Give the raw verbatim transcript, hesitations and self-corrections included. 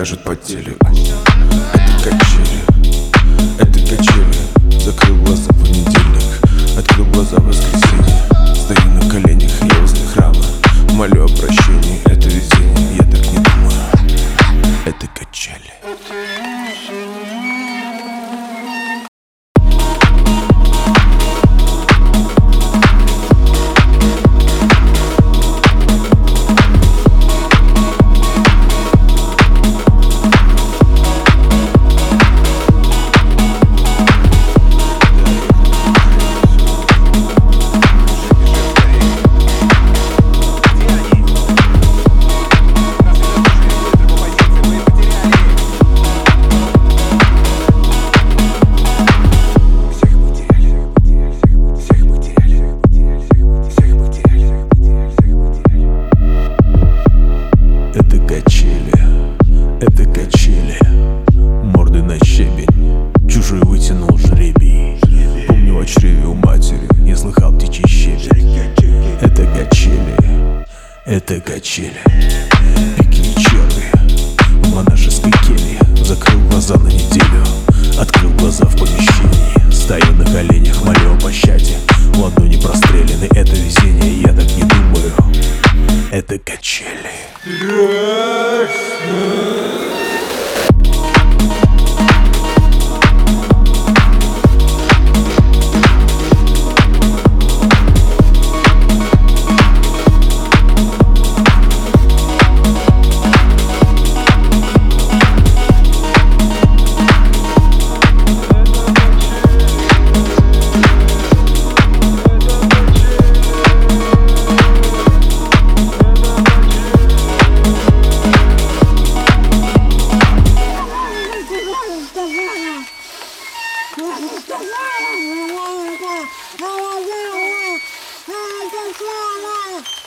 покажут по телеку. Это качели, это качели. Закрыл глаза в понедельник, открыл глаза в воскресенье. Стою на коленях, я возле храма, молю о прощении. Это везение, я так не думаю. Это качели. Это качели, морды на щебень, чужой вытянул жребий. Помню о чреве у матери, я слыхал птичий щебень. Это качели, это качели. Пики и черви в монашеской келье. Закрыл глаза на неделю, открыл глаза в помещении. Стою на коленях, молю о пощаде, ладони прострелены. Это везение, я так не думаю. Это качели. Давай, давай, давай, давай, давай, давай, давай,